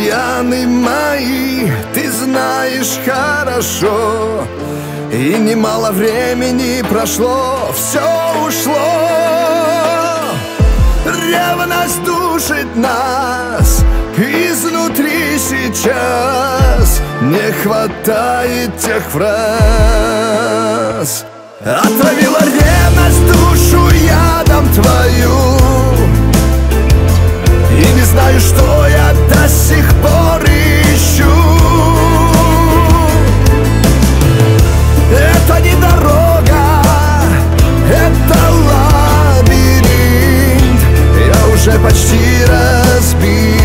изъяны мои ты знаешь хорошо, и немало времени прошло, все ушло. Ревность душит нас изнутри сейчас, не хватает тех фраз. Отравила ревность душу ядом твою, и не знаю, что я до сих пор ищу. Это не дорога, это лабиринт, я уже почти разбит.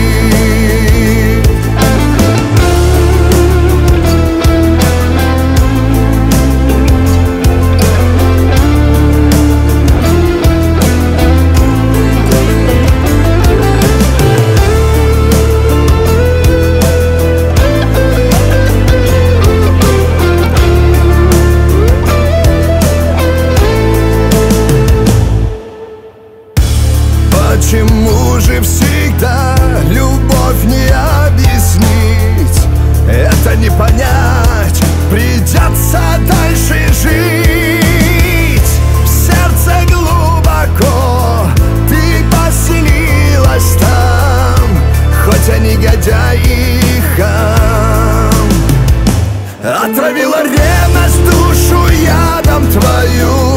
Почему же всегда любовь не объяснить? Это не понять, придется дальше жить. В сердце глубоко ты поселилась там, хоть я негодяй и хам. Отравила ревность душу ядом твою,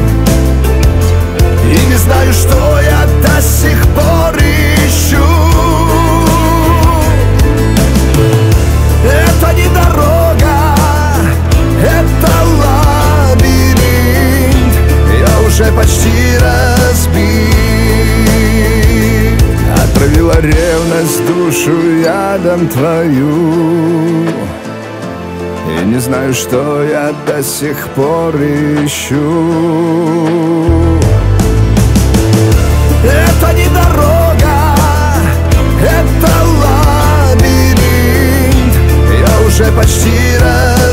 и не знаю, что я до сих пор ищу. Это не дорога, это лабиринт, я уже почти разбит. Отравила ревность душу ядом твою, и не знаю, что я до сих пор ищу. Это не дорога, это лабиринт, я уже почти